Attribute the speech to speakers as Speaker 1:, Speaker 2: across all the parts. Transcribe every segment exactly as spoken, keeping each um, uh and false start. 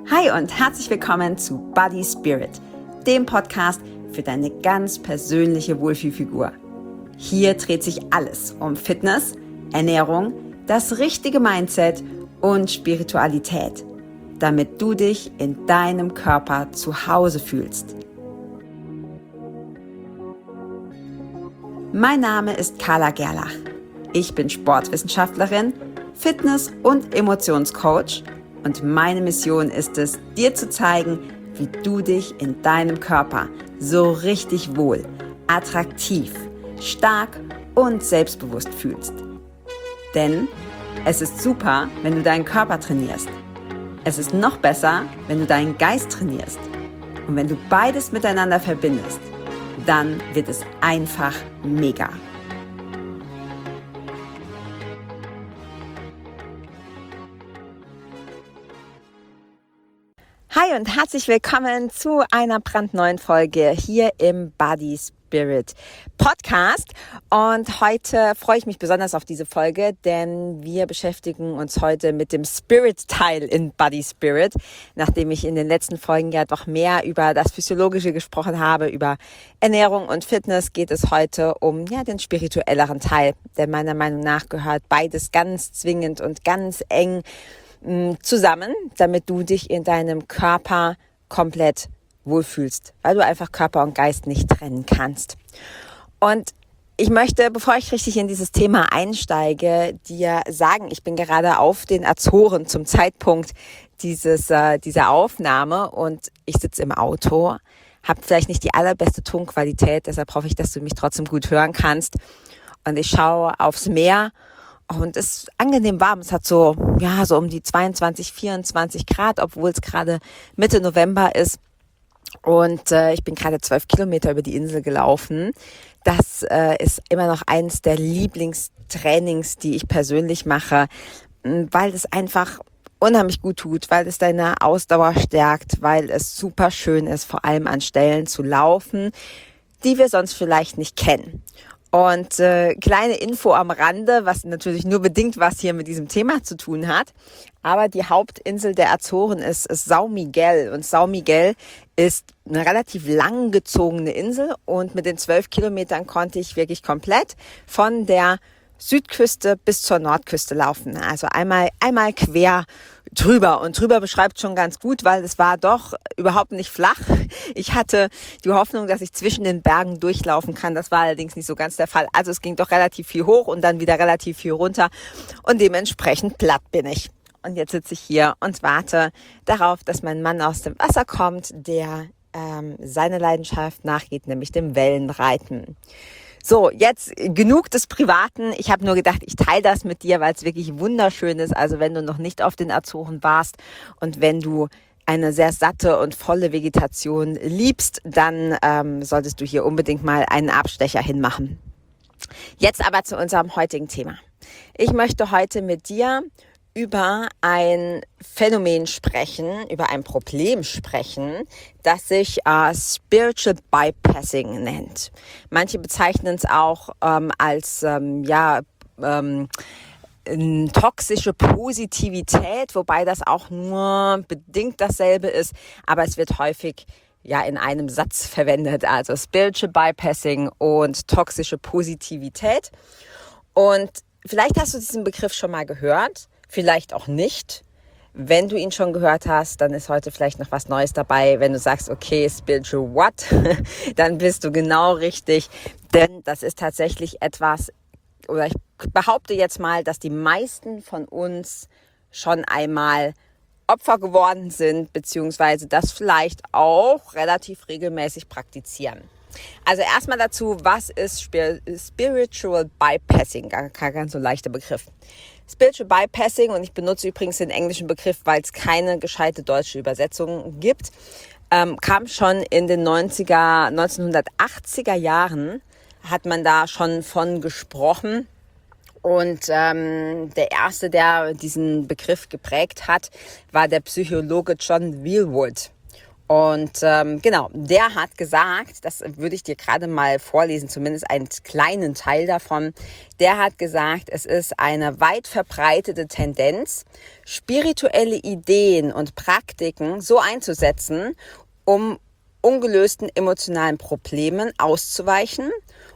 Speaker 1: Hi und herzlich willkommen zu Body Spirit, dem Podcast für deine ganz persönliche Wohlfühlfigur. Hier dreht sich alles um Fitness, Ernährung, das richtige Mindset und Spiritualität, damit du dich in deinem Körper zu Hause fühlst. Mein Name ist Carla Gerlach. Ich bin Sportwissenschaftlerin, Fitness- und Emotionscoach und meine Mission ist es, dir zu zeigen, wie du dich in deinem Körper so richtig wohl, attraktiv, stark und selbstbewusst fühlst. Denn es ist super, wenn du deinen Körper trainierst. Es ist noch besser, wenn du deinen Geist trainierst. Und wenn du beides miteinander verbindest, dann wird es einfach mega. Hi und herzlich willkommen zu einer brandneuen Folge hier im Body Spirit Podcast. Und heute freue ich mich besonders auf diese Folge, denn wir beschäftigen uns heute mit dem Spirit-Teil in Body Spirit. Nachdem ich in den letzten Folgen ja doch mehr über das Physiologische gesprochen habe, über Ernährung und Fitness, geht es heute um ja den spirituelleren Teil. Denn meiner Meinung nach gehört beides ganz zwingend und ganz eng zusammen, damit du dich in deinem Körper komplett wohlfühlst, weil du einfach Körper und Geist nicht trennen kannst. Und ich möchte, bevor ich richtig in dieses Thema einsteige, dir sagen, ich bin gerade auf den Azoren zum Zeitpunkt dieses äh, dieser Aufnahme und ich sitze im Auto, habe vielleicht nicht die allerbeste Tonqualität, deshalb hoffe ich, dass du mich trotzdem gut hören kannst. Und ich schaue aufs Meer. Und es ist angenehm warm. Es hat so, ja, so um die zweiundzwanzig, vierundzwanzig Grad, obwohl es gerade Mitte November ist. Und äh, ich bin gerade zwölf Kilometer über die Insel gelaufen. Das äh, ist immer noch eins der Lieblingstrainings, die ich persönlich mache, weil es einfach unheimlich gut tut, weil es deine Ausdauer stärkt, weil es super schön ist, vor allem an Stellen zu laufen, die wir sonst vielleicht nicht kennen. Und äh, kleine Info am Rande, was natürlich nur bedingt was hier mit diesem Thema zu tun hat. Aber die Hauptinsel der Azoren ist, ist São Miguel. Und São Miguel ist eine relativ langgezogene Insel. Und mit den zwölf Kilometern konnte ich wirklich komplett von der Südküste bis zur Nordküste laufen. Also einmal, einmal quer drüber. Und drüber beschreibt schon ganz gut, weil es war doch überhaupt nicht flach. Ich hatte die Hoffnung, dass ich zwischen den Bergen durchlaufen kann. Das war allerdings nicht so ganz der Fall. Also es ging doch relativ viel hoch und dann wieder relativ viel runter. Und dementsprechend platt bin ich. Und jetzt sitze ich hier und warte darauf, dass mein Mann aus dem Wasser kommt, der ähm, seine Leidenschaft nachgeht, nämlich dem Wellenreiten. So, jetzt genug des Privaten. Ich habe nur gedacht, ich teile das mit dir, weil es wirklich wunderschön ist. Also wenn du noch nicht auf den Azoren warst und wenn du eine sehr satte und volle Vegetation liebst, dann ähm, solltest du hier unbedingt mal einen Abstecher hinmachen. Jetzt aber zu unserem heutigen Thema. Ich möchte heute mit dir über ein Phänomen sprechen, über ein Problem sprechen, das sich äh, Spiritual Bypassing nennt. Manche bezeichnen es auch ähm, als ähm, ja ähm, toxische Positivität, wobei das auch nur bedingt dasselbe ist, aber es wird häufig ja in einem Satz verwendet, also Spiritual Bypassing und toxische Positivität. Und vielleicht hast du diesen Begriff schon mal gehört. Vielleicht auch nicht. Wenn du ihn schon gehört hast, dann ist heute vielleicht noch was Neues dabei. Wenn du sagst, okay, Spiritual what? Dann bist du genau richtig. Denn das ist tatsächlich etwas, oder ich behaupte jetzt mal, dass die meisten von uns schon einmal Opfer geworden sind, beziehungsweise das vielleicht auch relativ regelmäßig praktizieren. Also erstmal dazu, was ist Spiritual Bypassing? Gar kein ganz so leichter Begriff. Spiritual Bypassing, und ich benutze übrigens den englischen Begriff, weil es keine gescheite deutsche Übersetzung gibt, ähm, kam schon in den neunziger, neunzehnhundertachtziger Jahren, hat man da schon von gesprochen. Und ähm, der erste, der diesen Begriff geprägt hat, war der Psychologe John Wheelwood. Und ähm, genau, der hat gesagt, das würde ich dir gerade mal vorlesen, zumindest einen kleinen Teil davon. Der hat gesagt, es ist eine weit verbreitete Tendenz, spirituelle Ideen und Praktiken so einzusetzen, um ungelösten emotionalen Problemen auszuweichen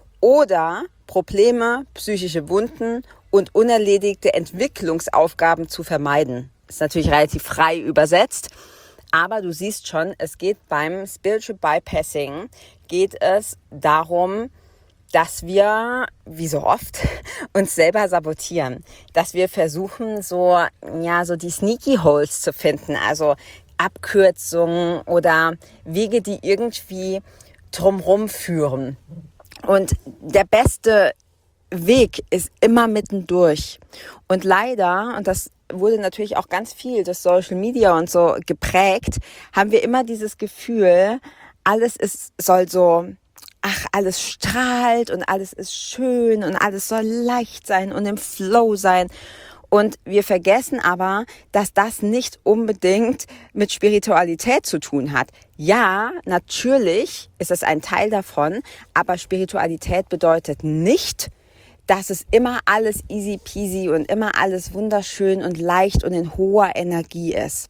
Speaker 1: oder Probleme, psychische Wunden und unerledigte Entwicklungsaufgaben zu vermeiden. Ist natürlich relativ frei übersetzt. Aber du siehst schon, es geht beim Spiritual Bypassing, geht es darum, dass wir, wie so oft, uns selber sabotieren. Dass wir versuchen, so, ja, so die Sneaky Holes zu finden, also Abkürzungen oder Wege, die irgendwie drumherum führen. Und der beste Weg ist immer mittendurch. Und leider, und das wurde natürlich auch ganz viel durch Social Media und so geprägt, haben wir immer dieses Gefühl, alles ist, soll so, ach, alles strahlt und alles ist schön und alles soll leicht sein und im Flow sein. Und wir vergessen aber, dass das nicht unbedingt mit Spiritualität zu tun hat. Ja, natürlich ist es ein Teil davon, aber Spiritualität bedeutet nicht, dass es immer alles easy peasy und immer alles wunderschön und leicht und in hoher Energie ist.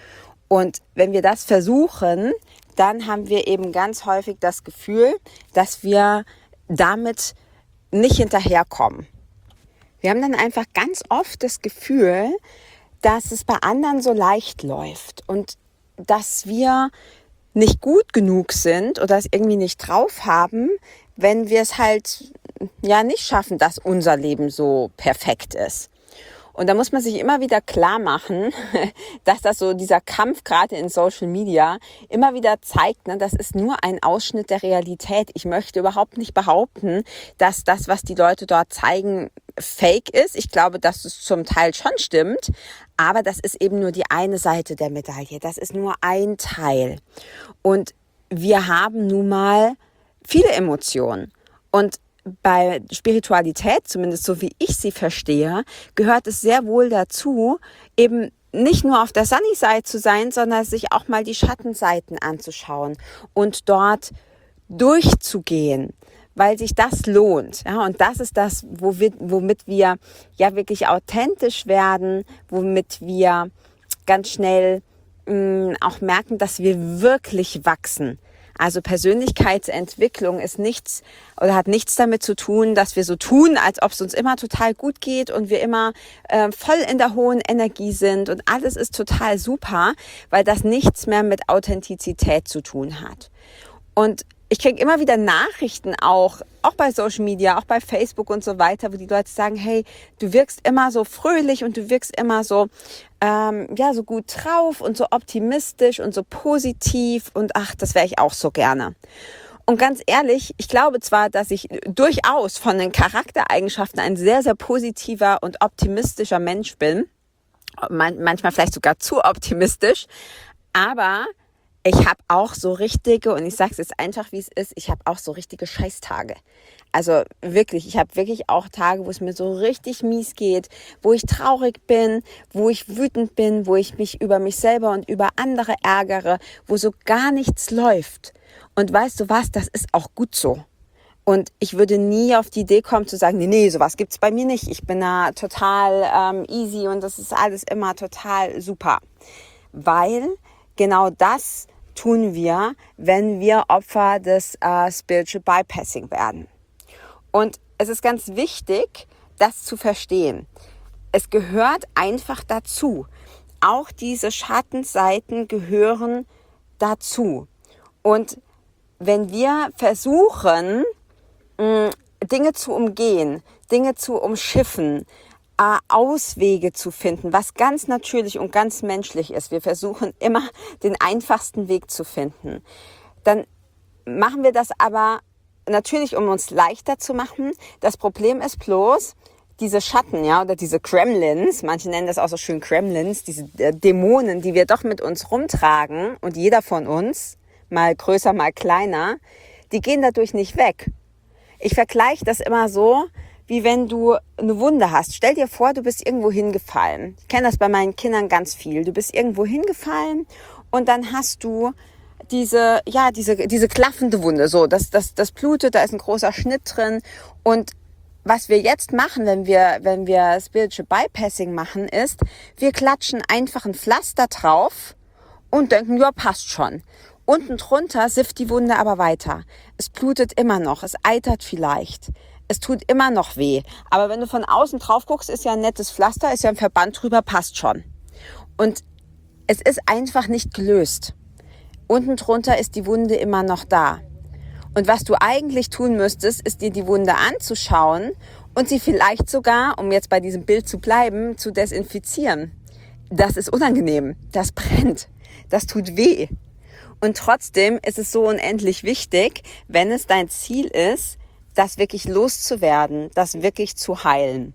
Speaker 1: Und wenn wir das versuchen, dann haben wir eben ganz häufig das Gefühl, dass wir damit nicht hinterherkommen. Wir haben dann einfach ganz oft das Gefühl, dass es bei anderen so leicht läuft und dass wir nicht gut genug sind oder es irgendwie nicht drauf haben, wenn wir es halt ja nicht schaffen, dass unser Leben so perfekt ist. Und da muss man sich immer wieder klar machen, dass das so dieser Kampf gerade in Social Media immer wieder zeigt, ne, das ist nur ein Ausschnitt der Realität. Ich möchte überhaupt nicht behaupten, dass das, was die Leute dort zeigen, fake ist. Ich glaube, dass es zum Teil schon stimmt, aber das ist eben nur die eine Seite der Medaille. Das ist nur ein Teil. Und wir haben nun mal viele Emotionen. Und bei Spiritualität, zumindest so wie ich sie verstehe, gehört es sehr wohl dazu, eben nicht nur auf der Sunny Side zu sein, sondern sich auch mal die Schattenseiten anzuschauen und dort durchzugehen, weil sich das lohnt. Ja, und das ist das, womit wir ja wirklich authentisch werden, womit wir ganz schnell mh, auch merken, dass wir wirklich wachsen. Also Persönlichkeitsentwicklung ist nichts oder hat nichts damit zu tun, dass wir so tun, als ob es uns immer total gut geht und wir immer äh, voll in der hohen Energie sind und alles ist total super, weil das nichts mehr mit Authentizität zu tun hat. Und ich kriege immer wieder Nachrichten auch, auch bei Social Media, auch bei Facebook und so weiter, wo die Leute sagen, hey, du wirkst immer so fröhlich und du wirkst immer so, ähm, ja, so gut drauf und so optimistisch und so positiv und ach, das wäre ich auch so gerne. Und ganz ehrlich, ich glaube zwar, dass ich durchaus von den Charaktereigenschaften ein sehr, sehr positiver und optimistischer Mensch bin, man, manchmal vielleicht sogar zu optimistisch, aber ich habe auch so richtige, und ich sage es jetzt einfach, wie es ist, ich habe auch so richtige Scheißtage. Also wirklich, ich habe wirklich auch Tage, wo es mir so richtig mies geht, wo ich traurig bin, wo ich wütend bin, wo ich mich über mich selber und über andere ärgere, wo so gar nichts läuft. Und weißt du was, das ist auch gut so. Und ich würde nie auf die Idee kommen zu sagen, nee, nee, sowas gibt's bei mir nicht. Ich bin da total ähm, easy und das ist alles immer total super. Weil genau das tun wir, wenn wir Opfer des äh, Spiritual Bypassing werden. Und es ist ganz wichtig, das zu verstehen. Es gehört einfach dazu. Auch diese Schattenseiten gehören dazu. Und wenn wir versuchen, mh, Dinge zu umgehen, Dinge zu umschiffen, äh, Auswege zu finden, was ganz natürlich und ganz menschlich ist, wir versuchen immer den einfachsten Weg zu finden, dann machen wir das aber natürlich, um uns leichter zu machen. Das Problem ist bloß, diese Schatten, ja, oder diese Gremlins, manche nennen das auch so schön Gremlins, diese äh, Dämonen, die wir doch mit uns rumtragen und jeder von uns, mal größer, mal kleiner, die gehen dadurch nicht weg. Ich vergleiche das immer so, wie wenn du eine Wunde hast. Stell dir vor, du bist irgendwo hingefallen. Ich kenne das bei meinen Kindern ganz viel. Du bist irgendwo hingefallen und dann hast du diese, ja, diese, diese klaffende Wunde, so, das, das, das blutet, da ist ein großer Schnitt drin. Und was wir jetzt machen, wenn wir, wenn wir Spiritual Bypassing machen, ist, wir klatschen einfach ein Pflaster drauf und denken, ja, passt schon. Unten drunter sifft die Wunde aber weiter. Es blutet immer noch, es eitert vielleicht. Es tut immer noch weh. Aber wenn du von außen drauf guckst, ist ja ein nettes Pflaster, ist ja ein Verband drüber, passt schon. Und es ist einfach nicht gelöst. Unten drunter ist die Wunde immer noch da. Und was du eigentlich tun müsstest, ist dir die Wunde anzuschauen und sie vielleicht sogar, um jetzt bei diesem Bild zu bleiben, zu desinfizieren. Das ist unangenehm, das brennt, das tut weh. Und trotzdem ist es so unendlich wichtig, wenn es dein Ziel ist, das wirklich loszuwerden, das wirklich zu heilen.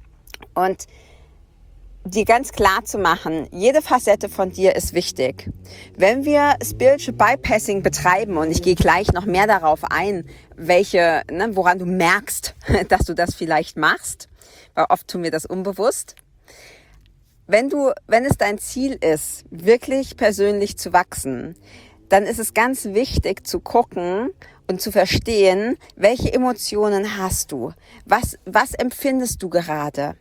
Speaker 1: Und dir ganz klar zu machen, jede Facette von dir ist wichtig. Wenn wir Spiritual Bypassing betreiben, und ich gehe gleich noch mehr darauf ein, welche, ne, woran du merkst, dass du das vielleicht machst, weil oft tun wir das unbewusst. Wenn du, wenn es dein Ziel ist, wirklich persönlich zu wachsen, dann ist es ganz wichtig zu gucken und zu verstehen, welche Emotionen hast du? Was, was empfindest du gerade?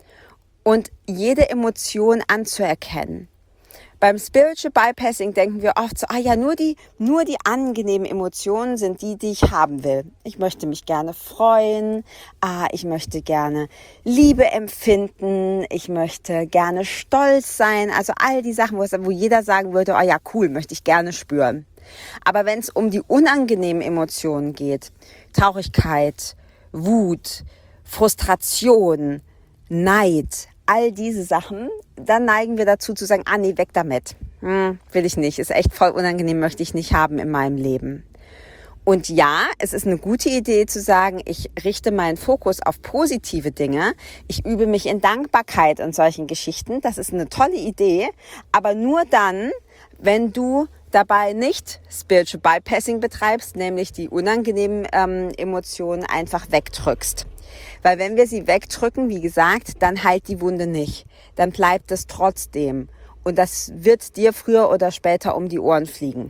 Speaker 1: Und jede Emotion anzuerkennen. Beim Spiritual Bypassing denken wir oft so, ah ja, nur die, nur die angenehmen Emotionen sind die, die ich haben will. Ich möchte mich gerne freuen, ah, ich möchte gerne Liebe empfinden, ich möchte gerne stolz sein. Also all die Sachen, wo, es, wo jeder sagen würde, ah ja, cool, möchte ich gerne spüren. Aber wenn es um die unangenehmen Emotionen geht, Traurigkeit, Wut, Frustration, Neid, all diese Sachen, dann neigen wir dazu zu sagen, ah nee, weg damit. Hm, will ich nicht, ist echt voll unangenehm, möchte ich nicht haben in meinem Leben. Und ja, es ist eine gute Idee zu sagen, ich richte meinen Fokus auf positive Dinge, ich übe mich in Dankbarkeit und solchen Geschichten, das ist eine tolle Idee, aber nur dann, wenn du dabei nicht Spiritual Bypassing betreibst, nämlich die unangenehmen ähm, Emotionen einfach wegdrückst. Weil wenn wir sie wegdrücken, wie gesagt, dann heilt die Wunde nicht. Dann bleibt es trotzdem. Und das wird dir früher oder später um die Ohren fliegen.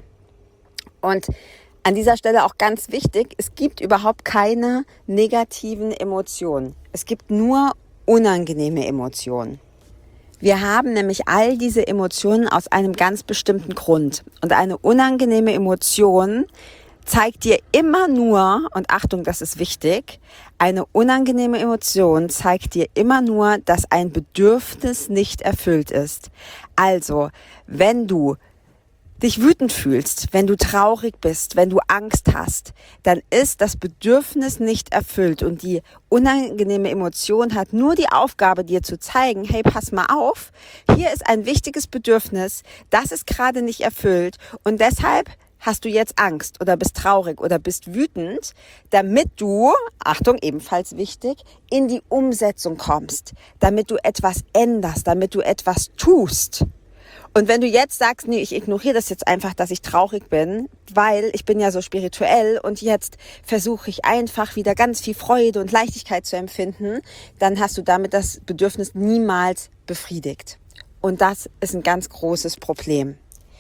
Speaker 1: Und an dieser Stelle auch ganz wichtig, es gibt überhaupt keine negativen Emotionen. Es gibt nur unangenehme Emotionen. Wir haben nämlich all diese Emotionen aus einem ganz bestimmten Grund. Und eine unangenehme Emotion zeigt dir immer nur, und Achtung, das ist wichtig, eine unangenehme Emotion zeigt dir immer nur, dass ein Bedürfnis nicht erfüllt ist. Also, wenn du dich wütend fühlst, wenn du traurig bist, wenn du Angst hast, dann ist das Bedürfnis nicht erfüllt und die unangenehme Emotion hat nur die Aufgabe, dir zu zeigen, hey, pass mal auf, hier ist ein wichtiges Bedürfnis, das ist gerade nicht erfüllt und deshalb hast du jetzt Angst oder bist traurig oder bist wütend, damit du, Achtung, ebenfalls wichtig, in die Umsetzung kommst, damit du etwas änderst, damit du etwas tust. Und wenn du jetzt sagst, nee, ich ignoriere das jetzt einfach, dass ich traurig bin, weil ich bin ja so spirituell und jetzt versuche ich einfach wieder ganz viel Freude und Leichtigkeit zu empfinden, dann hast du damit das Bedürfnis niemals befriedigt. Und das ist ein ganz großes Problem.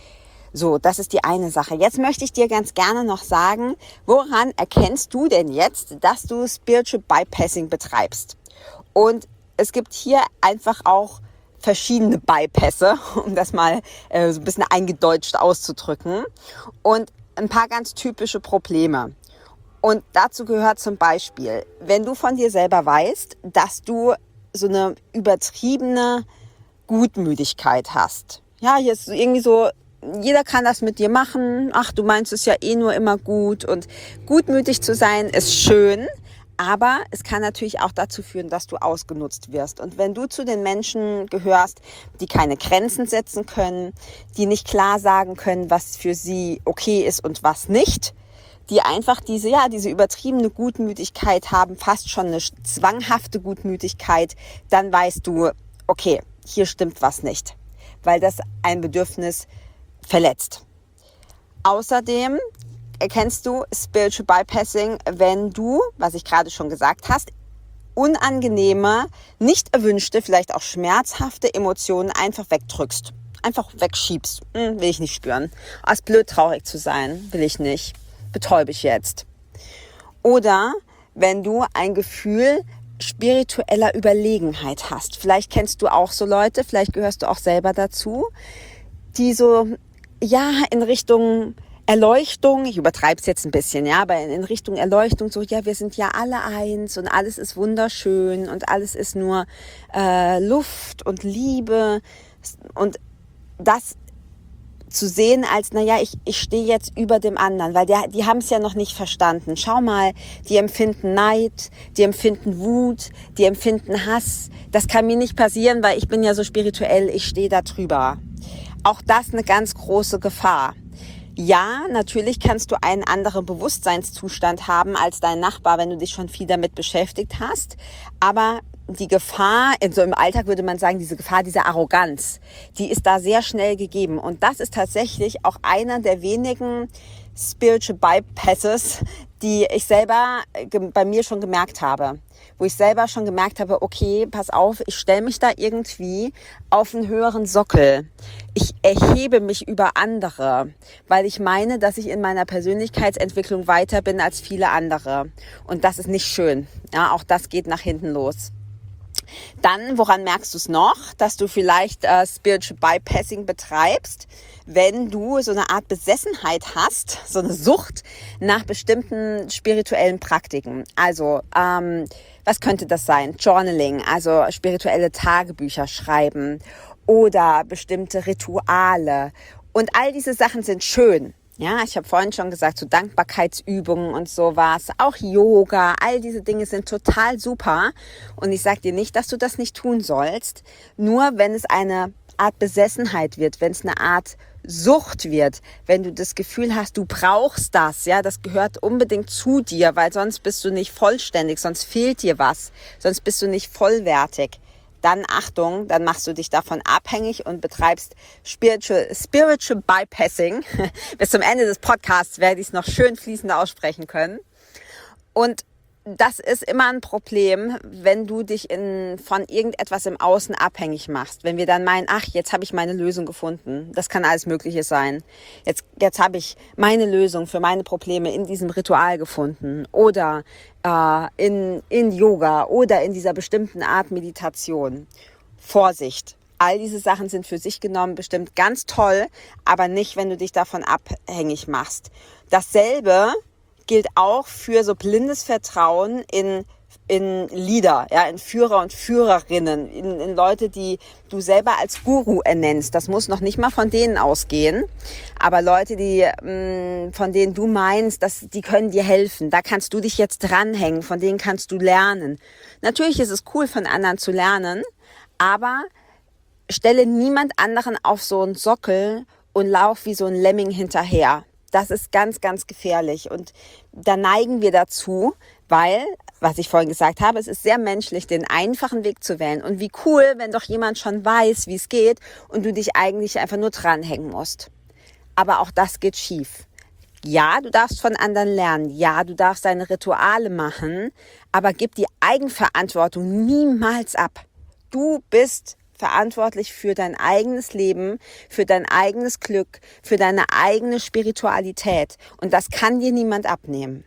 Speaker 1: So, das ist die eine Sache. Jetzt möchte ich dir ganz gerne noch sagen, woran erkennst du denn jetzt, dass du Spiritual Bypassing betreibst? Und es gibt hier einfach auch verschiedene Bypässe, um das mal äh, so ein bisschen eingedeutscht auszudrücken. Und ein paar ganz typische Probleme. Und dazu gehört zum Beispiel, wenn du von dir selber weißt, dass du so eine übertriebene Gutmütigkeit hast. Ja, hier ist irgendwie so, jeder kann das mit dir machen. Ach, du meinst es ja eh nur immer gut. Und gutmütig zu sein ist schön, aber es kann natürlich auch dazu führen, dass du ausgenutzt wirst. Und wenn du zu den Menschen gehörst, die keine Grenzen setzen können, die nicht klar sagen können, was für sie okay ist und was nicht, die einfach diese, ja, diese übertriebene Gutmütigkeit haben, fast schon eine zwanghafte Gutmütigkeit, dann weißt du, okay, hier stimmt was nicht, weil das ein Bedürfnis verletzt. Außerdem erkennst du Spiritual Bypassing, wenn du, was ich gerade schon gesagt hast, unangenehme, nicht erwünschte, vielleicht auch schmerzhafte Emotionen einfach wegdrückst. einfach wegschiebst. Hm, will ich nicht spüren. Oh, ist blöd, traurig zu sein. Will ich nicht. Betäube ich jetzt. Oder wenn du ein Gefühl spiritueller Überlegenheit hast. Vielleicht kennst du auch so Leute, vielleicht gehörst du auch selber dazu, die so, ja, in Richtung Erleuchtung, ich übertreibe es jetzt ein bisschen, ja, aber in Richtung Erleuchtung, so, ja, wir sind ja alle eins und alles ist wunderschön und alles ist nur äh, Luft und Liebe und das zu sehen als, naja, ich, ich stehe jetzt über dem anderen, weil der, die haben es ja noch nicht verstanden. Schau mal, die empfinden Neid, die empfinden Wut, die empfinden Hass. Das kann mir nicht passieren, weil ich bin ja so spirituell, ich stehe da drüber. Auch das eine ganz große Gefahr. Ja, natürlich kannst du einen anderen Bewusstseinszustand haben als dein Nachbar, wenn du dich schon viel damit beschäftigt hast, aber die Gefahr, in so im Alltag würde man sagen, diese Gefahr, diese Arroganz, die ist da sehr schnell gegeben. Und das ist tatsächlich auch einer der wenigen Spiritual Bypasses, die ich selber bei mir schon gemerkt habe. Wo ich selber schon gemerkt habe, okay, pass auf, ich stelle mich da irgendwie auf einen höheren Sockel. Ich erhebe mich über andere, weil ich meine, dass ich in meiner Persönlichkeitsentwicklung weiter bin als viele andere. Und das ist nicht schön. Ja, auch das geht nach hinten los. Dann, woran merkst du es noch, dass du vielleicht äh, Spiritual Bypassing betreibst, wenn du so eine Art Besessenheit hast, so eine Sucht nach bestimmten spirituellen Praktiken. Also, ähm, was könnte das sein? Journaling, also spirituelle Tagebücher schreiben oder bestimmte Rituale. Und all diese Sachen sind schön. Ja, ich habe vorhin schon gesagt, so Dankbarkeitsübungen und sowas, auch Yoga, all diese Dinge sind total super. Und ich sage dir nicht, dass du das nicht tun sollst, nur wenn es eine Art Besessenheit wird, wenn es eine Art Sucht wird, wenn du das Gefühl hast, du brauchst das, ja, das gehört unbedingt zu dir, weil sonst bist du nicht vollständig, sonst fehlt dir was, sonst bist du nicht vollwertig. Dann Achtung, dann machst du dich davon abhängig und betreibst Spiritual, Spiritual Bypassing. Bis zum Ende des Podcasts werde ich es noch schön fließend aussprechen können. Und das ist immer ein Problem, wenn du dich in, von irgendetwas im Außen abhängig machst. Wenn wir dann meinen, ach, jetzt habe ich meine Lösung gefunden. Das kann alles Mögliche sein. Jetzt, jetzt habe ich meine Lösung für meine Probleme in diesem Ritual gefunden oder äh, in, in Yoga oder in dieser bestimmten Art Meditation. Vorsicht! All diese Sachen sind für sich genommen bestimmt ganz toll, aber nicht, wenn du dich davon abhängig machst. Dasselbe gilt auch für so blindes Vertrauen in in Leader, ja, in Führer und Führerinnen, in, in Leute, die du selber als Guru ernennst. Das muss noch nicht mal von denen ausgehen, aber Leute, die mh, von denen du meinst, dass die können dir helfen. Da kannst du dich jetzt dranhängen, von denen kannst du lernen. Natürlich ist es cool, von anderen zu lernen, aber stelle niemand anderen auf so einen Sockel und lauf wie so ein Lemming hinterher. Das ist ganz, ganz gefährlich und da neigen wir dazu, weil, was ich vorhin gesagt habe, es ist sehr menschlich, den einfachen Weg zu wählen. Und wie cool, wenn doch jemand schon weiß, wie es geht und du dich eigentlich einfach nur dranhängen musst. Aber auch das geht schief. Ja, du darfst von anderen lernen. Ja, du darfst deine Rituale machen, aber gib die Eigenverantwortung niemals ab. Du bist verantwortlich für dein eigenes Leben, für dein eigenes Glück, für deine eigene Spiritualität. Und das kann dir niemand abnehmen.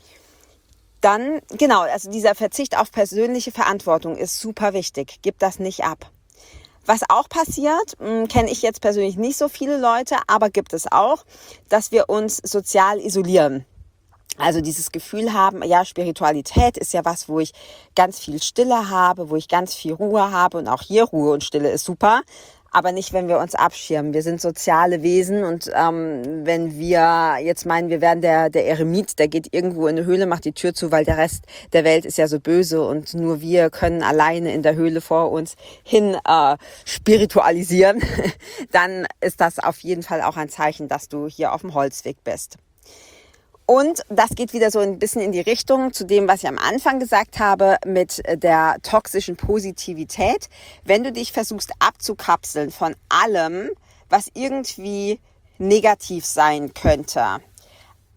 Speaker 1: Dann, genau, also dieser Verzicht auf persönliche Verantwortung ist super wichtig. Gib das nicht ab. Was auch passiert, kenne ich jetzt persönlich nicht so viele Leute, aber gibt es auch, dass wir uns sozial isolieren. Also dieses Gefühl haben, ja, Spiritualität ist ja was, wo ich ganz viel Stille habe, wo ich ganz viel Ruhe habe und auch hier Ruhe und Stille ist super, aber nicht, wenn wir uns abschirmen. Wir sind soziale Wesen und ähm, wenn wir jetzt meinen, wir werden der, der Eremit, der geht irgendwo in eine Höhle, macht die Tür zu, weil der Rest der Welt ist ja so böse und nur wir können alleine in der Höhle vor uns hin äh, spiritualisieren, dann ist das auf jeden Fall auch ein Zeichen, dass du hier auf dem Holzweg bist. Und das geht wieder so ein bisschen in die Richtung zu dem, was ich am Anfang gesagt habe mit der toxischen Positivität. Wenn du dich versuchst abzukapseln von allem, was irgendwie negativ sein könnte,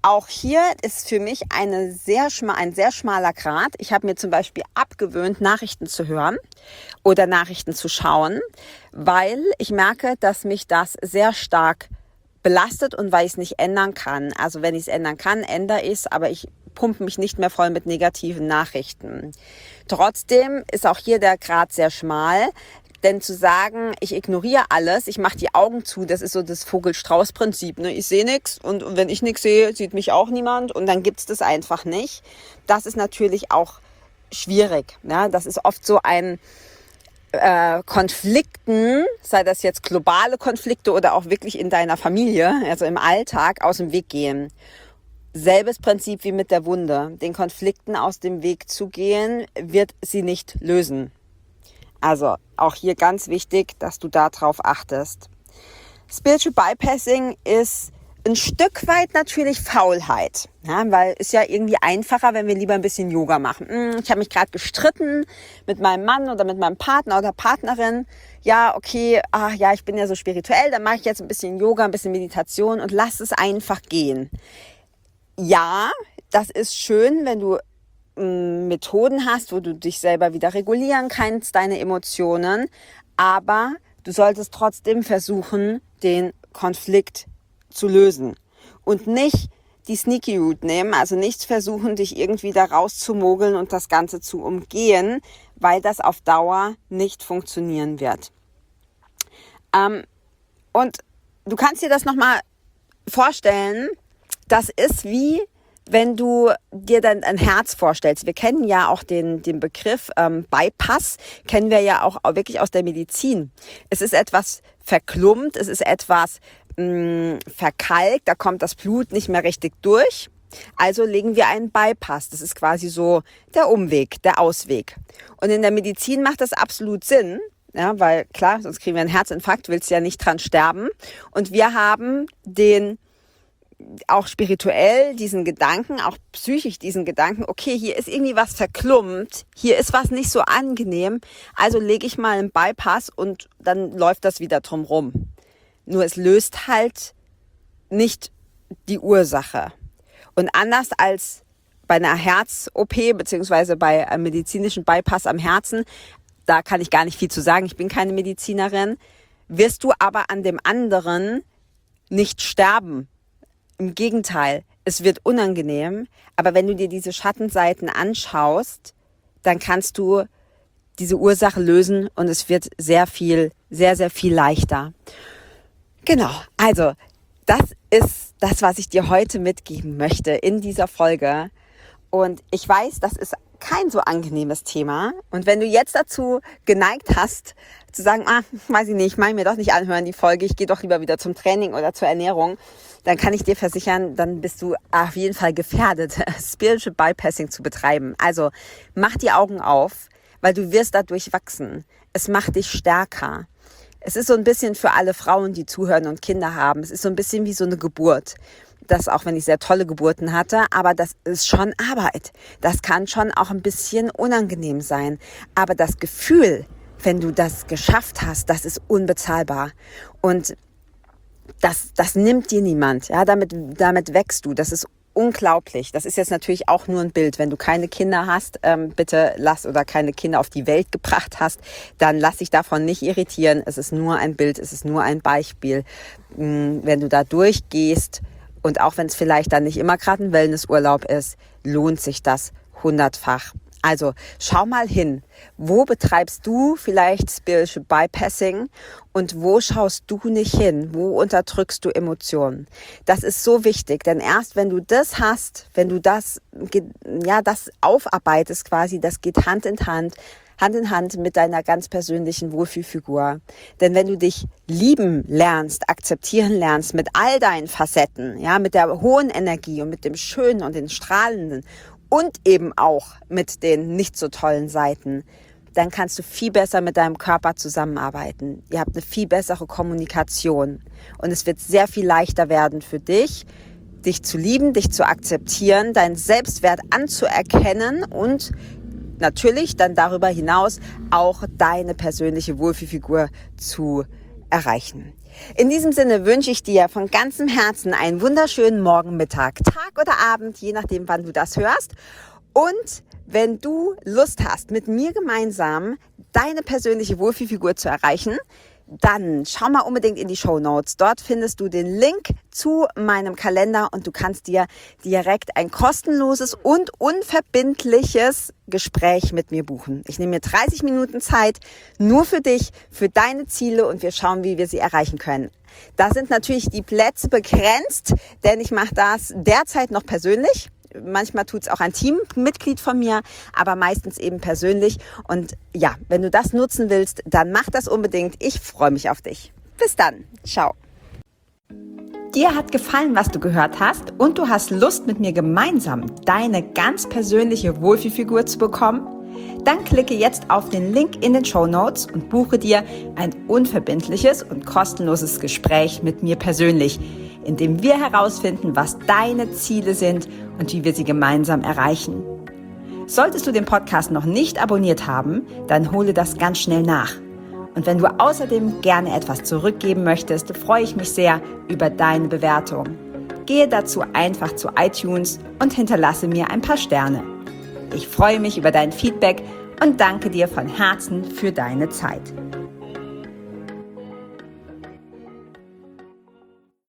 Speaker 1: auch hier ist für mich eine sehr schma- ein sehr schmaler Grat. Ich habe mir zum Beispiel abgewöhnt, Nachrichten zu hören oder Nachrichten zu schauen, weil ich merke, dass mich das sehr stark belastet und weil ich es nicht ändern kann. Also wenn ich es ändern kann, ändere ich es, aber ich pumpe mich nicht mehr voll mit negativen Nachrichten. Trotzdem ist auch hier der Grat sehr schmal, denn zu sagen, ich ignoriere alles, ich mache die Augen zu, das ist so das Vogel-Strauß-Prinzip. Ne? Ich sehe nichts und wenn ich nichts sehe, sieht mich auch niemand und dann gibt's das einfach nicht. Das ist natürlich auch schwierig. Ne? Das ist oft so ein äh, Konflikten, sei das jetzt globale Konflikte oder auch wirklich in deiner Familie, also im Alltag, aus dem Weg gehen. Selbes Prinzip wie mit der Wunde. Den Konflikten aus dem Weg zu gehen, wird sie nicht lösen. Also auch hier ganz wichtig, dass du darauf achtest. Spiritual Bypassing ist ein Stück weit natürlich Faulheit, ja, weil es ja irgendwie einfacher, wenn wir lieber ein bisschen Yoga machen. Ich habe mich gerade gestritten mit meinem Mann oder mit meinem Partner oder Partnerin. Ja, okay, ach ja, ich bin ja so spirituell, dann mache ich jetzt ein bisschen Yoga, ein bisschen Meditation und lass es einfach gehen. Ja, das ist schön, wenn du m, Methoden hast, wo du dich selber wieder regulieren kannst, deine Emotionen, aber du solltest trotzdem versuchen, den Konflikt zu lösen und nicht die Sneaky Route nehmen, also nicht versuchen, dich irgendwie da rauszumogeln und das Ganze zu umgehen, weil das auf Dauer nicht funktionieren wird. Ähm, und du kannst dir das nochmal vorstellen, das ist wie, wenn du dir dann ein Herz vorstellst. Wir kennen ja auch den, den Begriff ähm, Bypass, kennen wir ja auch wirklich aus der Medizin. Es ist etwas verklumpt, es ist etwas mh, verkalkt, da kommt das Blut nicht mehr richtig durch. Also legen wir einen Bypass. Das ist quasi so der Umweg, der Ausweg. Und in der Medizin macht das absolut Sinn, ja, weil klar, sonst kriegen wir einen Herzinfarkt, willst ja nicht dran sterben. Und wir haben den auch spirituell diesen Gedanken, auch psychisch diesen Gedanken, okay, hier ist irgendwie was verklumpt, hier ist was nicht so angenehm, also lege ich mal einen Bypass und dann läuft das wieder drum rum. Nur es löst halt nicht die Ursache. Und anders als bei einer Herz-O P beziehungsweise bei einem medizinischen Bypass am Herzen, da kann ich gar nicht viel zu sagen, ich bin keine Medizinerin, wirst du aber an dem anderen nicht sterben. Im Gegenteil, es wird unangenehm, aber wenn du dir diese Schattenseiten anschaust, dann kannst du diese Ursache lösen und es wird sehr viel, sehr, sehr viel leichter. Genau, also das ist das, was ich dir heute mitgeben möchte in dieser Folge. Und ich weiß, das ist kein so angenehmes Thema. Und wenn du jetzt dazu geneigt hast, zu sagen, ah, weiß ich nicht, ich meine mir doch nicht anhören, die Folge, ich gehe doch lieber wieder zum Training oder zur Ernährung, dann kann ich dir versichern, dann bist du auf jeden Fall gefährdet, Spiritual Bypassing zu betreiben. Also mach die Augen auf, weil du wirst dadurch wachsen. Es macht dich stärker. Es ist so ein bisschen für alle Frauen, die zuhören und Kinder haben, es ist so ein bisschen wie so eine Geburt. Das auch, wenn ich sehr tolle Geburten hatte, aber das ist schon Arbeit. Das kann schon auch ein bisschen unangenehm sein. Aber das Gefühl, wenn du das geschafft hast, das ist unbezahlbar. Und das, das nimmt dir niemand. Ja, damit, damit wächst du. Das ist unglaublich. Das ist jetzt natürlich auch nur ein Bild. Wenn du keine Kinder hast, ähm, bitte lass oder keine Kinder auf die Welt gebracht hast, dann lass dich davon nicht irritieren. Es ist nur ein Bild, es ist nur ein Beispiel. Wenn du da durchgehst und auch wenn es vielleicht dann nicht immer gerade ein Wellnessurlaub ist, lohnt sich das hundertfach. Also schau mal hin, wo betreibst du vielleicht Spiritual Bypassing und wo schaust du nicht hin, wo unterdrückst du Emotionen. Das ist so wichtig, denn erst wenn du das hast, wenn du das, ja, das aufarbeitest quasi, das geht Hand in Hand, Hand in Hand mit deiner ganz persönlichen Wohlfühlfigur. Denn wenn du dich lieben lernst, akzeptieren lernst mit all deinen Facetten, ja, mit der hohen Energie und mit dem Schönen und den Strahlenden und eben auch mit den nicht so tollen Seiten, dann kannst du viel besser mit deinem Körper zusammenarbeiten. Ihr habt eine viel bessere Kommunikation und es wird sehr viel leichter werden für dich, dich zu lieben, dich zu akzeptieren, deinen Selbstwert anzuerkennen und natürlich dann darüber hinaus auch deine persönliche Wohlfühlfigur zu erreichen. In diesem Sinne wünsche ich dir von ganzem Herzen einen wunderschönen Morgen, Mittag, Tag oder Abend, je nachdem, wann du das hörst. Und wenn du Lust hast, mit mir gemeinsam deine persönliche Wohlfühlfigur zu erreichen, dann schau mal unbedingt in die Shownotes. Dort findest du den Link zu meinem Kalender und du kannst dir direkt ein kostenloses und unverbindliches Gespräch mit mir buchen. Ich nehme mir dreißig Minuten Zeit nur für dich, für deine Ziele und wir schauen, wie wir sie erreichen können. Da sind natürlich die Plätze begrenzt, denn ich mache das derzeit noch persönlich. Manchmal tut es auch ein Teammitglied von mir, aber meistens eben persönlich. Und ja, wenn du das nutzen willst, dann mach das unbedingt. Ich freue mich auf dich. Bis dann. Ciao. Dir hat gefallen, was du gehört hast und du hast Lust, mit mir gemeinsam deine ganz persönliche Wohlfühlfigur zu bekommen? Dann klicke jetzt auf den Link in den Shownotes und buche dir ein unverbindliches und kostenloses Gespräch mit mir persönlich, in dem wir herausfinden, was deine Ziele sind und wie wir sie gemeinsam erreichen. Solltest du den Podcast noch nicht abonniert haben, dann hole das ganz schnell nach. Und wenn du außerdem gerne etwas zurückgeben möchtest, freue ich mich sehr über deine Bewertung. Gehe dazu einfach zu iTunes und hinterlasse mir ein paar Sterne. Ich freue mich über dein Feedback und danke dir von Herzen für deine Zeit.